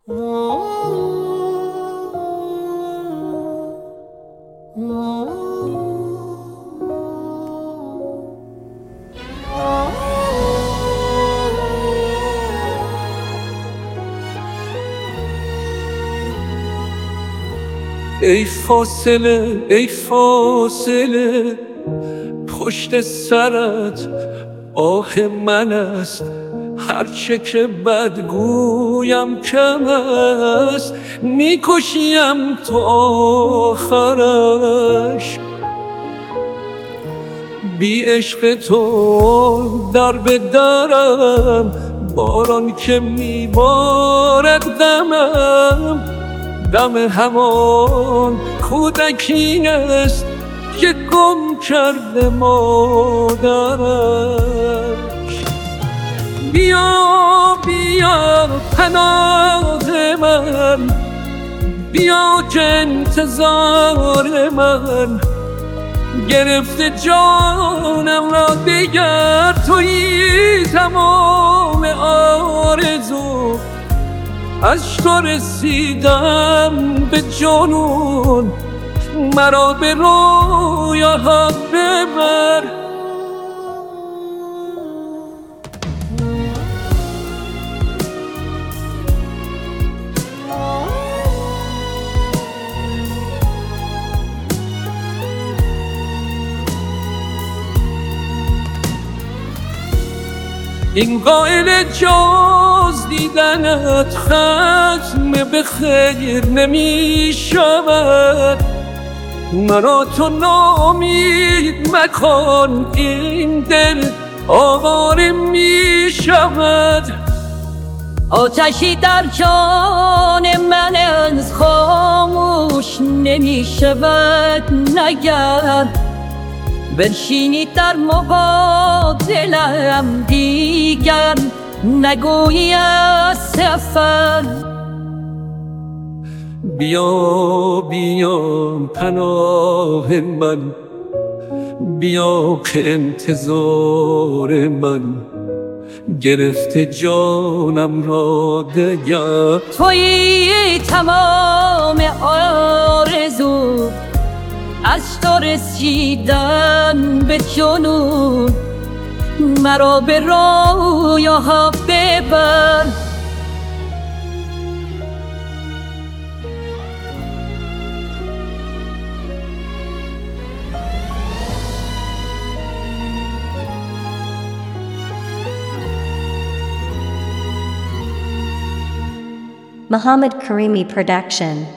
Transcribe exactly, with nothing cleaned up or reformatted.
ای فاصله ای فاصله پشت سرت آه من است، هرچه که بدگویم کم است، میکشیم تا آخرش. بی عشق تو در به درم، باران که میبارد دمم، دم همان کودکی است که گم کرده مادرش. بیا بیا پناه من، بیا که انتظار من گرفته جانم را دیگر تویی تمام آرزو. از تو رسیدم به جنون، مرا به رویاها ببر. این قائل جز دیدنت ختم به خیر نمی شود. مرا تو نامید مکن، این دل آواره می شود. آتشی در جان من از خاموش نمی شود نگر بنشینی در مقابلم، دیگر نگویی از سفر. بیا بیا پناه من، بیا که انتظار من گرفته جانم را دگر تویی تمام آرزو. از تو رسیدن به جنون، مرا به رویاها ببر. Muhammad Karimi Production.